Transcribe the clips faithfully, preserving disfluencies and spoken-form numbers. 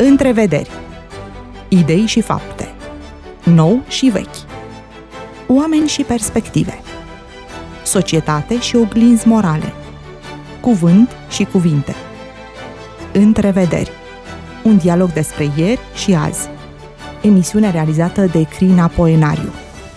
Întrevederi. Idei și fapte. Nou și vechi. Oameni și perspective. Societate și oglinzi morale. Cuvânt și cuvinte. Întrevederi. Un dialog despre ieri și azi. Emisiune realizată de Crina Poenariu.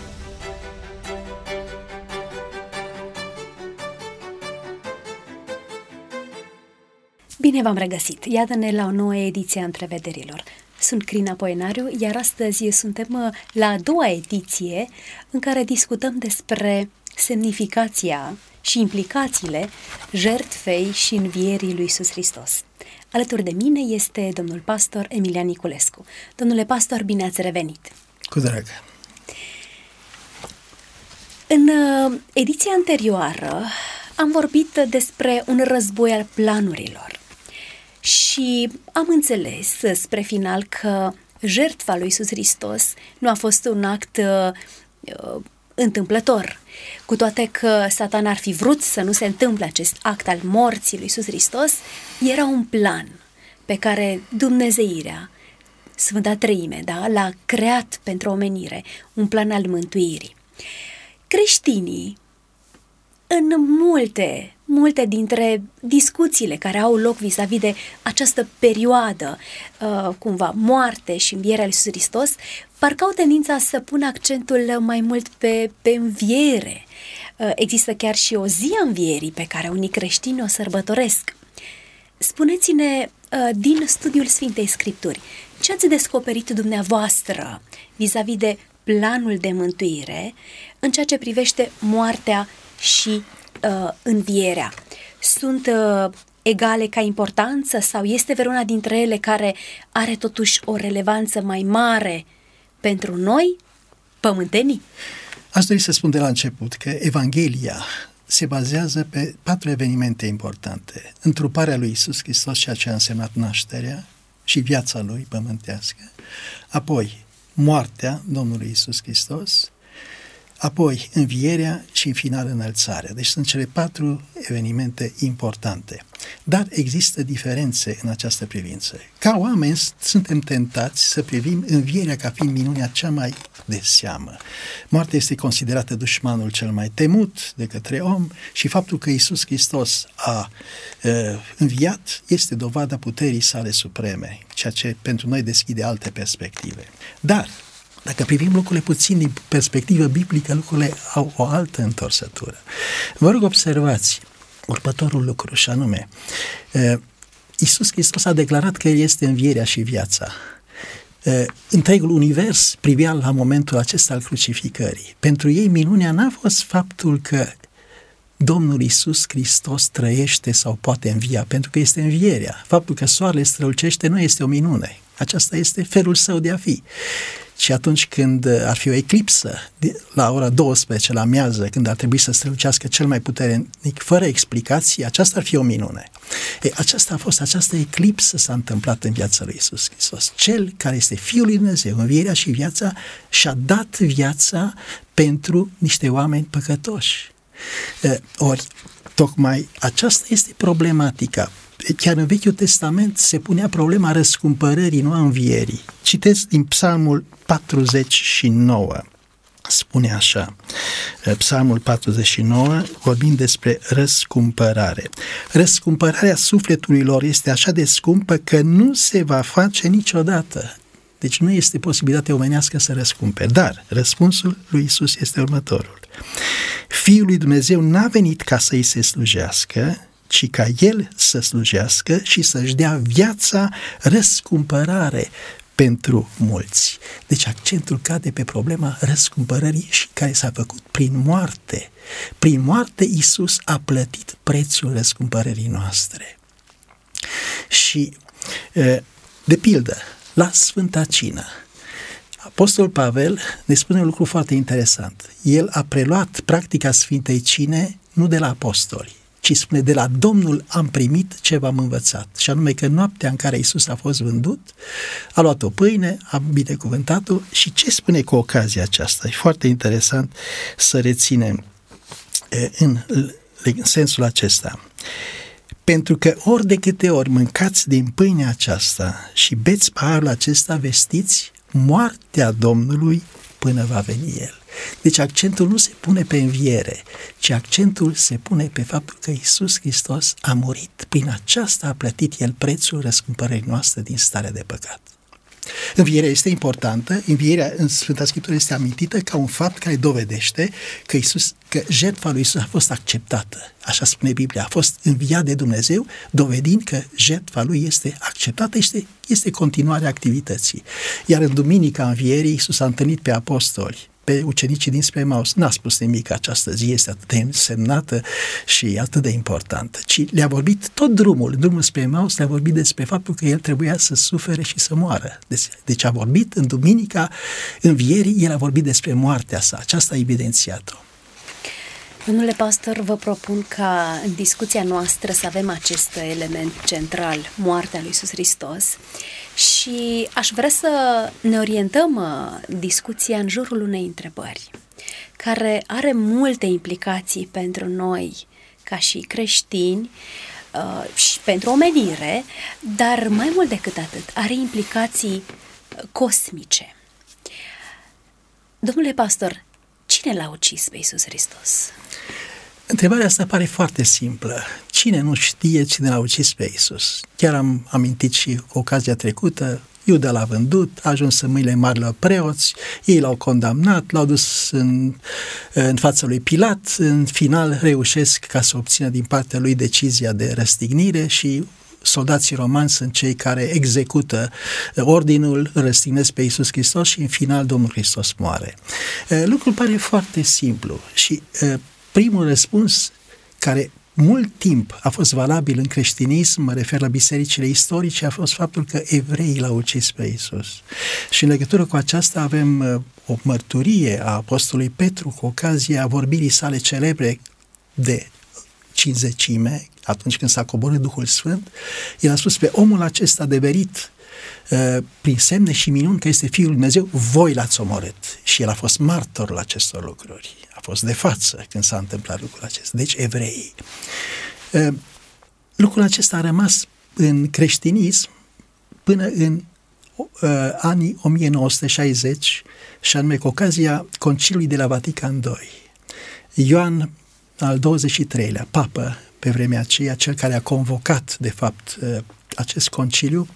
Bine v-am regăsit! Iată-ne la o nouă ediție a Întrevederilor. Sunt Crina Poenariu, iar astăzi suntem la a doua ediție în care discutăm despre semnificația și implicațiile jertfei și învierii lui Iisus Hristos. Alături de mine este domnul pastor Emilian Niculescu. Domnule pastor, bine ați revenit! Cu drag! În ediția anterioară am vorbit despre un război al planurilor și am înțeles spre final că jertfa lui Iisus Hristos nu a fost un act uh, întâmplător. Cu toate că Satan ar fi vrut să nu se întâmple acest act al morții lui Iisus Hristos, era un plan pe care Dumnezeirea, Sfânta Treime, da, l-a creat pentru omenire, un plan al mântuirii. Creștinii, în multe, multe dintre discuțiile care au loc vis-a-vis de această perioadă, uh, cumva moarte și învierea lui Iisus Hristos, parcă au tendința să pună accentul mai mult pe, pe înviere. Uh, există chiar și o zi a învierii pe care unii creștini o sărbătoresc. Spuneți-ne, uh, din studiul Sfintei Scripturi, ce ați descoperit dumneavoastră vis-a-vis de planul de mântuire în ceea ce privește moartea și uh, învierea? Sunt uh, egale ca importanță sau este vreuna dintre ele care are totuși o relevanță mai mare pentru noi, pământenii? Aș dori să spun de la început că Evanghelia se bazează pe patru evenimente importante. Întruparea lui Iisus Hristos, ceea ce a însemnat nașterea și viața lui pământească, apoi moartea Domnului Iisus Hristos, apoi învierea și în final înălțarea. Deci sunt cele patru evenimente importante. Dar există diferențe în această privință. Ca oameni suntem tentați să privim învierea ca fiind minunea cea mai de seamă. Moartea este considerată dușmanul cel mai temut de către om și faptul că Iisus Hristos a uh, înviat este dovada puterii sale supreme, ceea ce pentru noi deschide alte perspective. Dar dacă privim lucrurile puțin din perspectivă biblică, lucrurile au o altă întorsătură. Vă rog, observați următorul lucru, și anume, Iisus Hristos a declarat că El este învierea și viața. Întregul univers privea la momentul acesta al crucificării. Pentru ei minunea n-a fost faptul că Domnul Iisus Hristos trăiește sau poate învia, pentru că este învierea. Faptul că soarele strălucește nu este o minune. Aceasta este felul său de a fi. Și atunci când ar fi o eclipsă, la ora douăsprezece, la amiază, când ar trebui să strălucească cel mai puternic, fără explicații, aceasta ar fi o minune. E, aceasta a fost, această eclipsă s-a întâmplat în viața lui Iisus Hristos. Cel care este Fiul lui Dumnezeu, învierea și viața, și-a dat viața pentru niște oameni păcătoși. E, ori, tocmai aceasta este problematica. Chiar în Vechiul Testament se punea problema răscumpărării, nu a învierii. Citesc din Psalmul patruzeci și nouă. Spune așa, Psalmul patruzeci și nouă, vorbind despre răscumpărare. Răscumpărarea sufletului lor este așa de scumpă că nu se va face niciodată. Deci nu este posibilitatea omenească să răscumpere. Dar răspunsul lui Iisus este următorul. Fiul lui Dumnezeu n-a venit ca să îi se slujească, ci ca El să slujească și să-și dea viața răscumpărare pentru mulți. Deci accentul cade pe problema răscumpărării și care s-a făcut prin moarte. Prin moarte Iisus a plătit prețul răscumpărării noastre. Și, de pildă, la Sfânta Cină, Apostolul Pavel ne spune un lucru foarte interesant. El a preluat practica Sfintei Cine nu de la apostoli, ci spune, de la Domnul am primit ce v-am învățat. Și anume că noaptea în care Iisus a fost vândut, a luat o pâine, a binecuvântat-o și ce spune cu ocazia aceasta? E foarte interesant să reținem în, în sensul acesta. Pentru că ori de câte ori mâncați din pâinea aceasta și beți paharul acesta, vestiți moartea Domnului până va veni El. Deci accentul nu se pune pe înviere, ci accentul se pune pe faptul că Iisus Hristos a murit. Prin aceasta a plătit El prețul răscumpărării noastre din starea de păcat. Învierea este importantă, învierea în Sfânta Scriptură este amintită ca un fapt care dovedește că, Iisus, că jertfa lui Iisus a fost acceptată. Așa spune Biblia, a fost înviat de Dumnezeu, dovedind că jertfa lui este acceptată, este, este continuarea activității. Iar în Duminica Învierii, Iisus a întâlnit pe apostoli, pe ucenicii dinspre Emaus. N-a spus nimic, această zi este atât de însemnată și atât de importantă, ci le-a vorbit tot drumul, drumul spre Emaus, le-a vorbit despre faptul că El trebuia să sufere și să moară. Deci, deci a vorbit în Duminica Învierii, El a vorbit despre moartea sa, aceasta a evidențiat-o. Domnule pastor, vă propun ca în discuția noastră să avem acest element central, moartea lui Iisus Hristos, și aș vrea să ne orientăm discuția în jurul unei întrebări care are multe implicații pentru noi ca și creștini și pentru omenire, dar mai mult decât atât, are implicații cosmice. Domnule pastor, cine l-a ucis pe Iisus Hristos? Întrebarea asta pare foarte simplă. Cine nu știe cine l-a ucis pe Iisus? Chiar am amintit și cu ocazia trecută, Iuda l-a vândut, a ajuns în mâinile marilor preoți, ei l-au condamnat, l-au dus în, în fața lui Pilat, în final reușesc ca să obțină din partea lui decizia de răstignire și soldații romani sunt cei care execută ordinul, răstignesc pe Iisus Hristos și în final Domnul Hristos moare. Lucrul pare foarte simplu și primul răspuns care mult timp a fost valabil în creștinism, mă refer la bisericile istorice, a fost faptul că evreii l-au ucis pe Iisus. Și în legătură cu aceasta avem o mărturie a apostolului Petru cu ocazia vorbirii sale celebre de cinzecime, atunci când s-a coborât Duhul Sfânt. El a spus pe omul acesta adeverit uh, prin semne și minuni că este Fiul lui Dumnezeu, voi l-ați omorât. Și el a fost martorul acestor lucruri. A fost de față când s-a întâmplat lucrul acesta. Deci evreii. Uh, lucrul acesta a rămas în creștinism până în uh, anii o mie nouă sute șaizeci și anume cu ocazia Conciliului de la Vatican doi. Ioan al douăzeci și treilea, papă pe vremea aceea, cel care a convocat, de fapt, acest conciliu,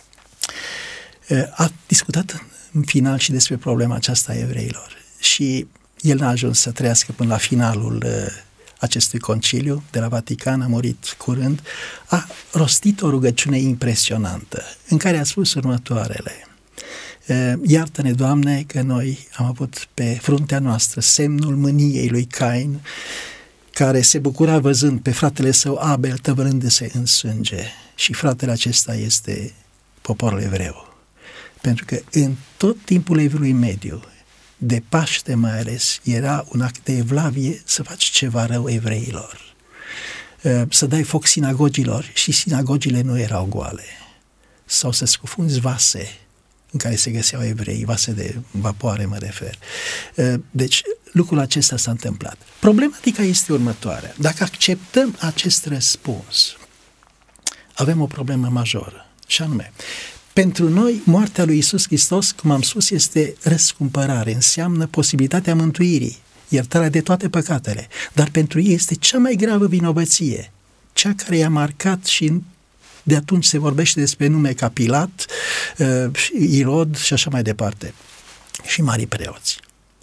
a discutat în final și despre problema aceasta a evreilor. Și el n-a ajuns să trăiască până la finalul acestui conciliu de la Vatican, a murit curând, a rostit o rugăciune impresionantă, în care a spus următoarele: iartă-ne, Doamne, că noi am avut pe fruntea noastră semnul mâniei lui Cain, care se bucura văzând pe fratele său Abel tăvărându-se în sânge. Și fratele acesta este poporul evreu. Pentru că în tot timpul Evului Mediu, de Paște mai ales, era un act de evlavie să faci ceva rău evreilor. Să dai foc sinagogilor și sinagogile nu erau goale. Sau să scufunzi vase în care se găseau evrei, vase de vapoare mă refer. Deci lucrul acesta s-a întâmplat. Problematica este următoarea. Dacă acceptăm acest răspuns, avem o problemă majoră. Și anume, pentru noi, moartea lui Iisus Hristos, cum am spus, este răscumpărare, înseamnă posibilitatea mântuirii, iertarea de toate păcatele, dar pentru ei este cea mai gravă vinovăție, cea care i-a marcat și de atunci se vorbește despre nume ca Pilat, Irod și așa mai departe, și marii preoți.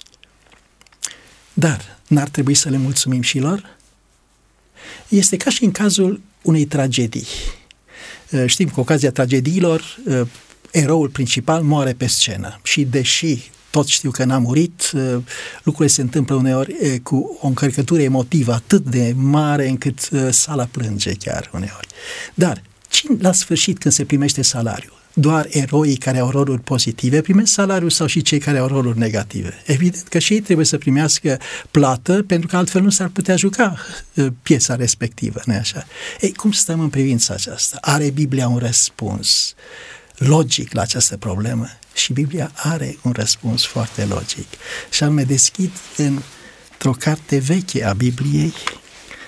Dar n-ar trebui să le mulțumim și lor? Este ca și în cazul unei tragedii. Știm, cu ocazia tragediilor, eroul principal moare pe scenă și deși toți știu că n-a murit, lucrurile se întâmplă uneori cu o încărcătură emotivă atât de mare încât sala plânge chiar uneori. Dar cine la sfârșit când se primește salariul? Doar eroii care au roluri pozitive primesc salariul sau și cei care au roluri negative? Evident că și ei trebuie să primească plată, pentru că altfel nu s-ar putea juca piesa respectivă, nu-i așa? Ei, cum stăm în privința aceasta? Are Biblia un răspuns logic la această problemă? Și Biblia are un răspuns foarte logic. Și anume, deschid într-o carte veche a Bibliei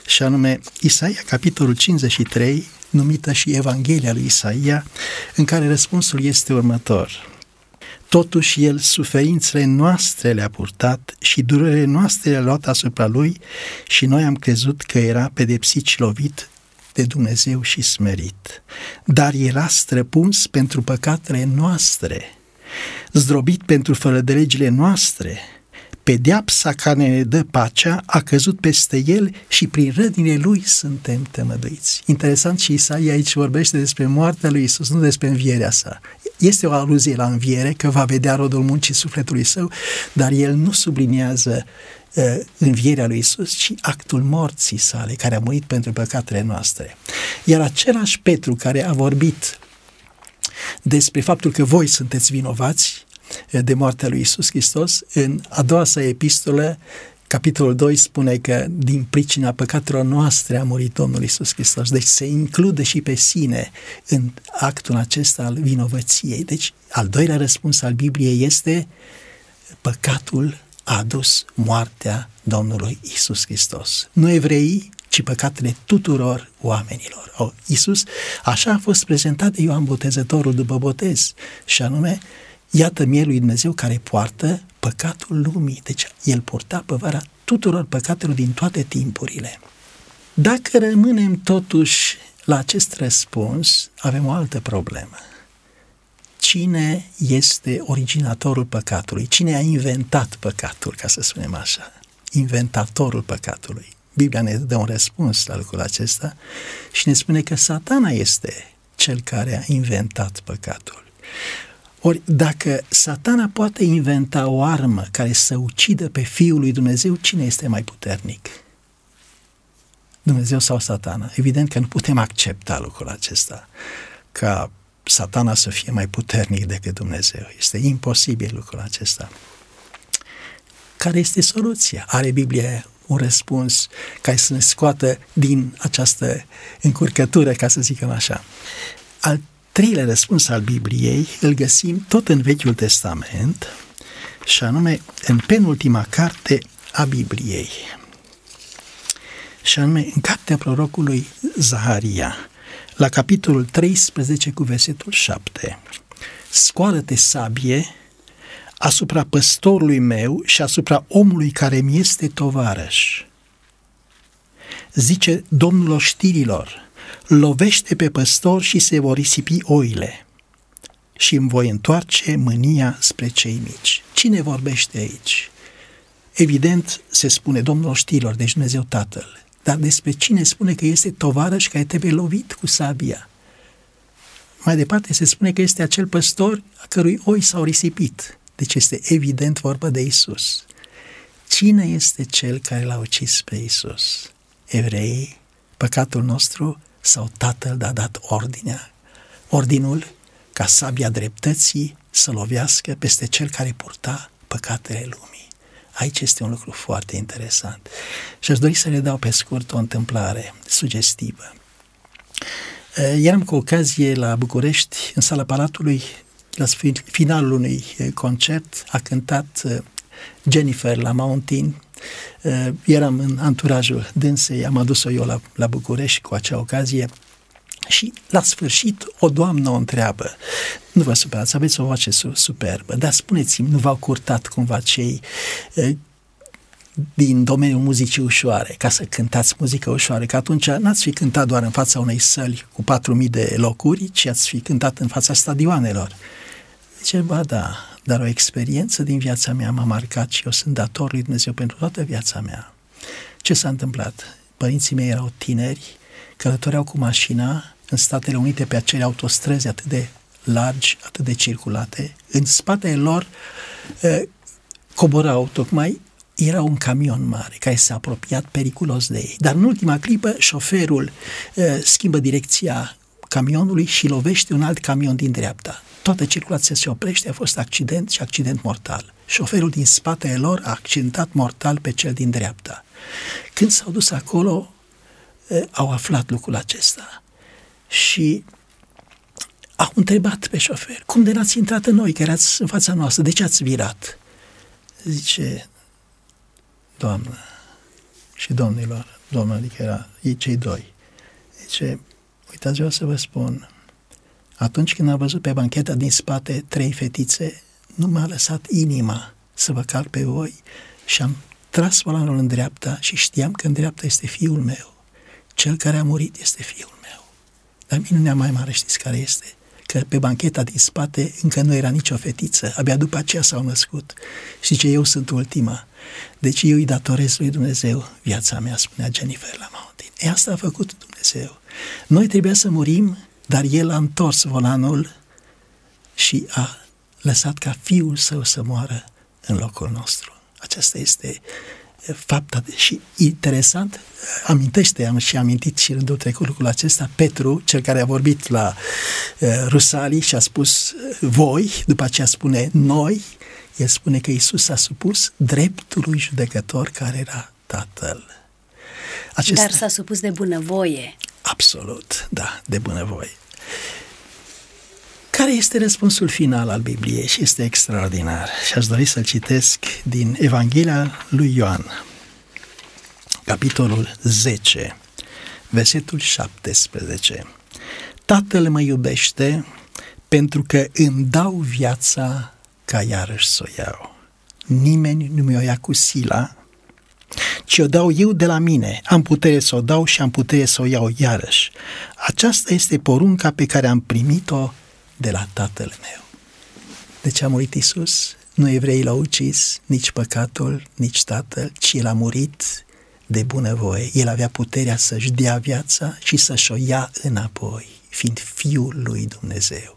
și anume Isaia, capitolul cincizeci și trei, numită și Evanghelia lui Isaia, în care răspunsul este următor. Totuși El suferințele noastre le-a purtat și durerile noastre le-a luat asupra Lui și noi am crezut că era pedepsit și lovit de Dumnezeu și smerit. Dar era străpuns pentru păcatele noastre, zdrobit pentru fără de legile noastre. Pedeapsa care ne dă pacea a căzut peste El și prin rănile Lui suntem tămăduiți. Interesant, și Isaia aici vorbește despre moartea lui Iisus, nu despre învierea sa. Este o aluzie la înviere, că va vedea rodul muncii sufletului său, dar el nu subliniază uh, învierea lui Iisus, ci actul morții sale, care a murit pentru păcatele noastre. Iar același Petru care a vorbit despre faptul că voi sunteți vinovați de moartea lui Iisus Hristos, în a doua sa epistolă, capitolul doi, spune că din pricina păcatelor noastre a murit Domnul Iisus Hristos. Deci se include și pe sine în actul acesta al vinovăției. Deci al doilea răspuns al Bibliei este: păcatul a adus moartea Domnului Iisus Hristos. Nu evreii, ci păcatele tuturor oamenilor. O, Iisus așa a fost prezentat de Ioan Botezătorul după botez, și anume: iată mielul lui Dumnezeu care poartă păcatul lumii. Deci El purta povara tuturor păcatelor din toate timpurile. Dacă rămânem totuși la acest răspuns, avem o altă problemă. Cine este originatorul păcatului? Cine a inventat păcatul, ca să spunem așa? Inventatorul păcatului. Biblia ne dă un răspuns la lucrul acesta și ne spune că Satana este cel care a inventat păcatul. Ori dacă Satana poate inventa o armă care să ucidă pe Fiul lui Dumnezeu, cine este mai puternic? Dumnezeu sau Satana? Evident că nu putem accepta lucrul acesta, ca Satana să fie mai puternic decât Dumnezeu. Este imposibil lucrul acesta. Care este soluția? Are Biblia un răspuns care să ne scoată din această încurcătură, ca să zicem așa? Al treilea răspuns al Bibliei îl găsim tot în Vechiul Testament, și anume în penultima carte a Bibliei, și anume în cartea prorocului Zaharia, la capitolul treisprezece cu versetul șapte. Scoală-te, sabie, asupra păstorului meu și asupra omului care mi este tovarăș. Zice Domnul oștirilor: lovește pe păstor și se vor risipi oile și îmi voi întoarce mânia spre cei mici. Cine vorbește aici? Evident, se spune Domnul oștirilor, deci Dumnezeu Tatăl. Dar despre cine spune că este tovarăș care trebuie lovit cu sabia? Mai departe se spune că este acel păstor a cărui oi s-au risipit. Deci este evident vorba de Iisus. Cine este cel care l-a ucis pe Iisus? Evreii? Păcatul nostru? Sau Tatăl a dat ordinea, ordinul ca sabia dreptății să lovească peste cel care purta păcatele lumii? Aici este un lucru foarte interesant. Și aș dori să le dau pe scurt o întâmplare sugestivă. Eram cu ocazie la București, în sala Palatului, la finalul unui concert, a cântat Jennifer la Mountain. Eram în anturajul dânsei, am adus-o eu la, la București cu acea ocazie și la sfârșit o doamnă o întreabă: nu vă supărați, aveți o voce superbă, dar spuneți-mi, nu v-au curtat cumva cei eh, din domeniul muzicii ușoare ca să cântați muzică ușoară? Că atunci n-ați fi cântat doar în fața unei săli cu patru mii de locuri, ci ați fi cântat în fața stadioanelor. Zice: ba da, dar o experiență din viața mea m-a marcat și eu sunt dator lui Dumnezeu pentru toată viața mea. Ce s-a întâmplat? Părinții mei erau tineri, călătoreau cu mașina în Statele Unite pe acele autostrăzi atât de largi, atât de circulate. În spatele lor eh, coborau tocmai, era un camion mare care s-a apropiat periculos de ei. Dar în ultima clipă șoferul eh, schimbă direcția camionului și lovește un alt camion din dreapta. Toată circulația se oprește, a fost accident și accident mortal. Șoferul din spatele lor a accidentat mortal pe cel din dreapta. Când s-au dus acolo, au aflat lucrul acesta și au întrebat pe șofer: cum de n-ați intrat în noi, că erați în fața noastră, de ce ați virat? Zice: Doamnă, și domnilor, domnul, adică era ei cei doi. Zice, uitați, vreau să vă spun, atunci când am văzut pe bancheta din spate trei fetițe, nu m-a lăsat inima să vă calc pe voi și am tras volanul în dreapta și știam că în dreapta este fiul meu. Cel care a murit este fiul meu. Dar minunea mai mare știți care este? Că pe bancheta din spate încă nu era nicio fetiță, abia după aceea s-au născut. Și zice, eu sunt ultima. Deci eu îi datorez lui Dumnezeu viața mea, spunea Jennifer Lamountain. E asta a făcut Dumnezeu. Noi trebuia să murim, dar El a întors volanul și a lăsat ca fiul său să moară în locul nostru. Aceasta este fapta. Și interesant, amintește, am și amintit și rândul trecut lucrul acesta, Petru, cel care a vorbit la uh, Rusalii și a spus voi, după aceea spune noi, el spune că Iisus s-a supus dreptului judecător care era Tatăl. Acesta, Dar s-a supus de bunăvoie. Absolut, da, de bunăvoie. Care este răspunsul final al Bibliei? Și este extraordinar. Și aș dori să-l citesc din Evanghelia lui Ioan, capitolul zece, versetul șaptesprezece. Tatăl mă iubește pentru că îmi dau viața ca iarăși să o iau. Nimeni nu mi-o ia cu sila, ci o dau eu de la mine. Am putere să o dau și am putere să o iau iarăși. Aceasta este porunca pe care am primit-o de la Tatăl meu. De ce a murit Iisus? Nu evreii l-au ucis, nici păcatul, nici Tatăl, ci El a murit de bunăvoie. El avea puterea să-și dea viața și să-și o ia înapoi, fiind Fiul lui Dumnezeu.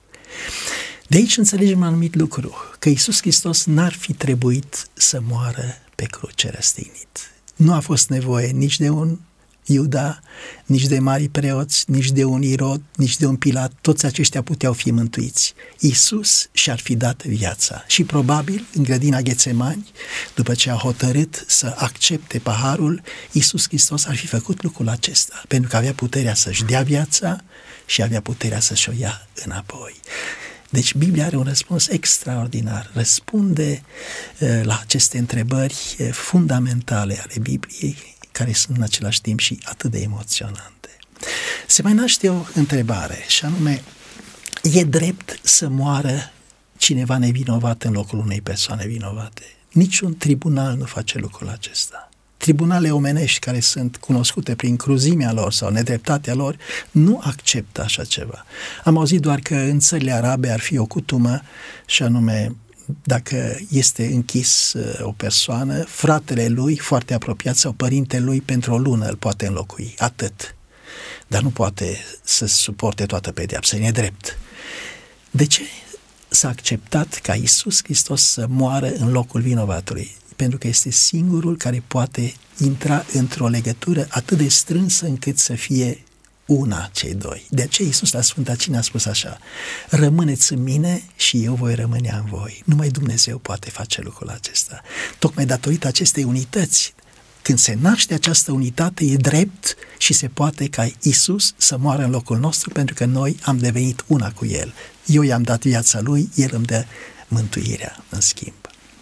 De aici înțelegem un anumit lucru, că Iisus Hristos n-ar fi trebuit să moară pe cruce răstignit. Nu a fost nevoie nici de un Iuda, nici de mari preoți, nici de un Irod, nici de un Pilat, toți aceștia puteau fi mântuiți. Iisus și-ar fi dat viața și probabil în grădina Ghețemani, după ce a hotărât să accepte paharul, Iisus Hristos ar fi făcut lucrul acesta, pentru că avea puterea să-și dea viața și avea puterea să-și o ia înapoi. Deci Biblia are un răspuns extraordinar, răspunde uh, la aceste întrebări uh, fundamentale ale Bibliei, care sunt în același timp și atât de emoționante. Se mai naște o întrebare și anume, e drept să moară cineva nevinovat în locul unei persoane vinovate? Niciun tribunal nu face lucrul acesta. Tribunale omenești care sunt cunoscute prin cruzimea lor sau nedreptatea lor nu acceptă așa ceva. Am auzit doar că în țările arabe ar fi o cutumă și anume, dacă este închis o persoană, fratele lui, foarte apropiat, sau părintele lui, pentru o lună îl poate înlocui. Atât. Dar nu poate să suporte toată pedeapsa. E nedrept. De ce s-a acceptat ca Iisus Hristos să moară în locul vinovatului? Pentru că este singurul care poate intra într-o legătură atât de strânsă încât să fie una cei doi. De aceea Iisus la Sfânta Cină a spus așa: rămâneți în mine și eu voi rămâne în voi. Numai Dumnezeu poate face lucrul acesta. Tocmai datorită acestei unități, când se naște această unitate, e drept și se poate ca Iisus să moară în locul nostru, pentru că noi am devenit una cu El. Eu i-am dat viața Lui, El îmi dă mântuirea în schimb.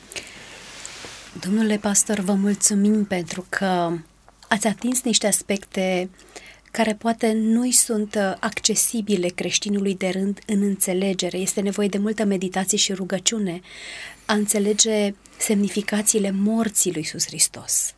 Domnule pastor, vă mulțumim pentru că ați atins niște aspecte care poate nu-i sunt accesibile creștinului de rând în înțelegere. Este nevoie de multă meditație și rugăciune a înțelege semnificațiile morții lui Iisus Hristos.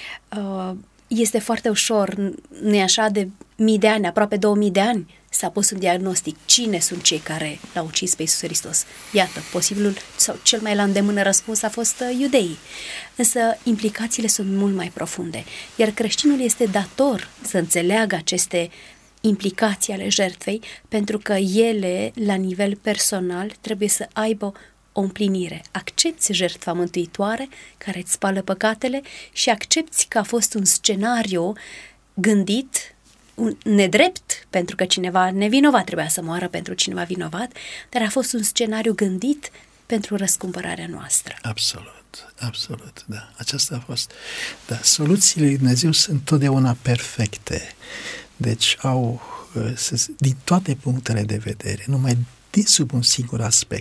Este foarte ușor, nu-i așa, de mii de ani, aproape două mii de ani, s-a pus un diagnostic. Cine sunt cei care l-au ucis pe Iisus Hristos? Iată, posibilul sau cel mai la îndemână răspuns a fost iudeii. Însă implicațiile sunt mult mai profunde, iar creștinul este dator să înțeleagă aceste implicații ale jertfei, pentru că ele, la nivel personal, trebuie să aibă o împlinire. Accepți jertfa mântuitoare care îți spală păcatele și accepți că a fost un scenariu gândit, un nedrept, pentru că cineva nevinovat trebuia să moară pentru cineva vinovat, dar a fost un scenariu gândit pentru răscumpărarea noastră. Absolut, absolut, da. Aceasta a fost. Da, soluțiile lui Dumnezeu sunt totdeauna perfecte. Deci au, din toate punctele de vedere, numai din sub un singur aspect,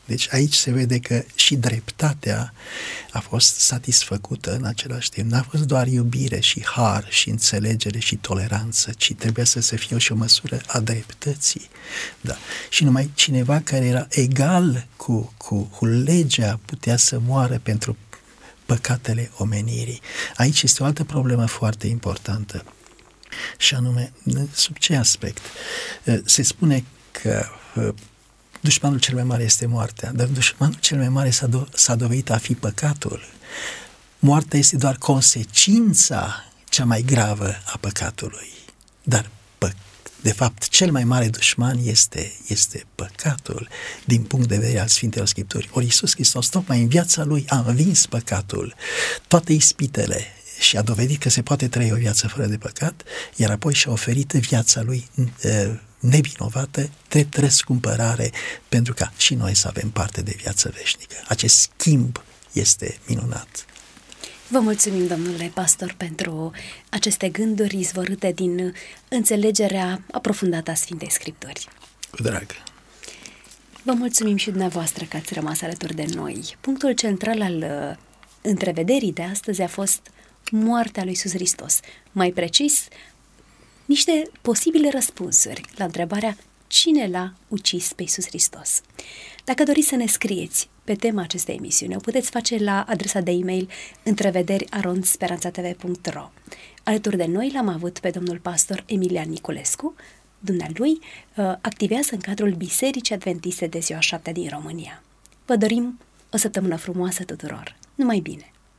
Deci aici se vede că și dreptatea a fost satisfăcută în același timp. N-a fost doar iubire și har și înțelegere și toleranță, ci trebuia să se fie și o măsură a dreptății. Da. Și numai cineva care era egal cu, cu, cu legea putea să moară pentru păcatele omenirii. Aici este o altă problemă foarte importantă. Și anume, sub ce aspect? Se spune că dușmanul cel mai mare este moartea, dar dușmanul cel mai mare s-a, do- s-a dovedit a fi păcatul. Moartea este doar consecința cea mai gravă a păcatului. Dar, pă- de fapt, cel mai mare dușman este, este păcatul din punct de vedere al Sfintelor Scripturi. Ori Iisus Hristos, tocmai în viața Lui, a învins păcatul, toate ispitele, și a dovedit că se poate trăi o viață fără de păcat, iar apoi și-a oferit viața Lui nevinovată, drept răscumpărare, pentru ca și noi să avem parte de viață veșnică. Acest schimb este minunat. Vă mulțumim, domnule pastor, pentru aceste gânduri izvorâte din înțelegerea aprofundată a Sfintei Scripturi. Cu drag. Vă mulțumim și dumneavoastră că ați rămas alături de noi. Punctul central al uh, întrevederii de astăzi a fost moartea lui Iisus Hristos. Mai precis, niște posibile răspunsuri la întrebarea cine l-a ucis pe Iisus Hristos. Dacă doriți să ne scrieți pe tema acestei emisiuni, o puteți face la adresa de e-mail întrevederi arond speranța t v punct r o. Alături de noi l-am avut pe domnul pastor Emilian Niculescu. Dumnealui uh, activează în cadrul Bisericii Adventiste de Ziua Șaptea din România. Vă dorim o săptămână frumoasă tuturor. Numai bine!